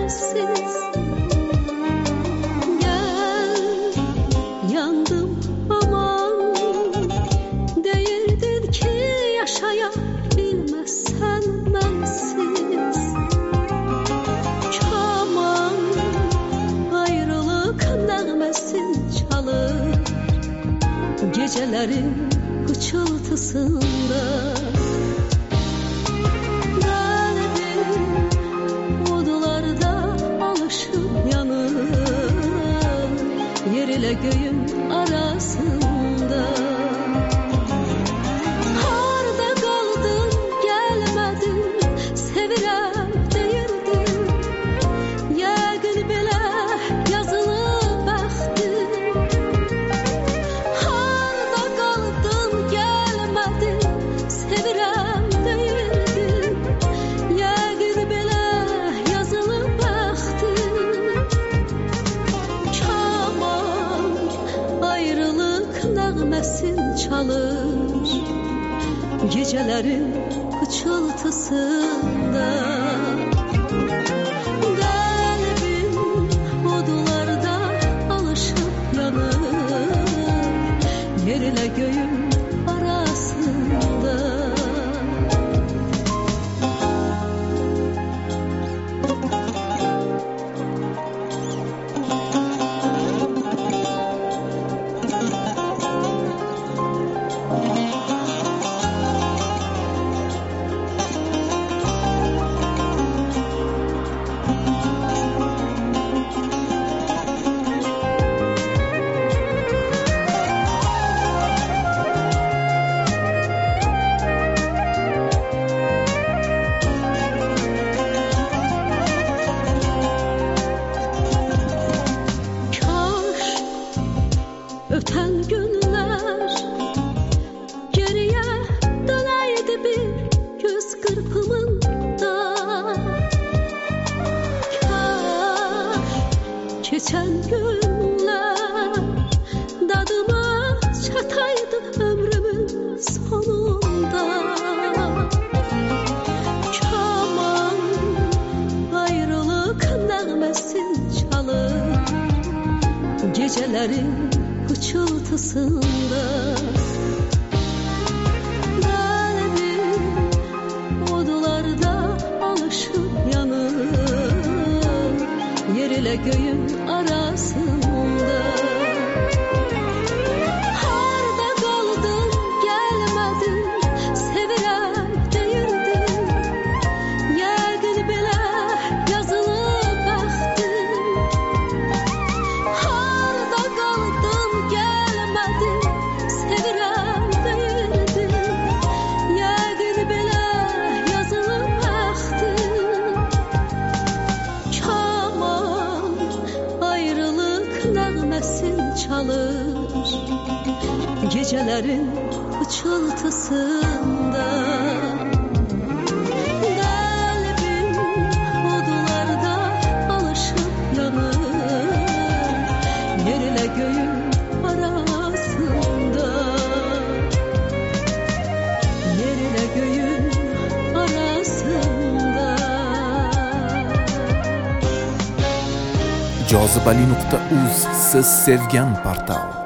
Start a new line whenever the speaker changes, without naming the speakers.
sensiz. Gel yandım aman, değildin ki yaşayabilmezsen bensiz. Kaman ayrılık nəğməsin çalır gecelerin hıçıltısında. Kalbim odularda alışıp yanır, yer ile göğün arasında. Harda kaldın gelmedin, sevirem deyirdin. Yəqin belə yazılı bəxtin. Harda kaldın gelmedin, sevirem deyirdin. Yəqin belə yazılı bəxtin. Kaman ayrılık nəğməsin çalır gecelerin hıçıltısında. Kalbim odularda alışıp yanır, yer ile göğün arasında. Kaş öten günler geriye döneydi bir göz kırpımında. Kaş geçen günler dadıma çataydı ömrümün sonunda. Kaman ayrılık nəğməsin çalır gecelerin hıçıltısında. Kalbim odularda alışıp yanır, yer ile göğün arasında. Harda kaldın gelmedin, sevirem deyirdin. Yəqin belə yazılı bəxtin. Harda kaldın gelmedin, sevirem deyirdin. Yəqin belə yazılı bəxtin. Kaman ayrılık nəğməsin çalır gecelerin hıçıltısında. Kalbim odularda alışıp yanır, yer ile göğün arasında. Yer ile göğün arasında.
Jozibali.uz siz sevgan portal.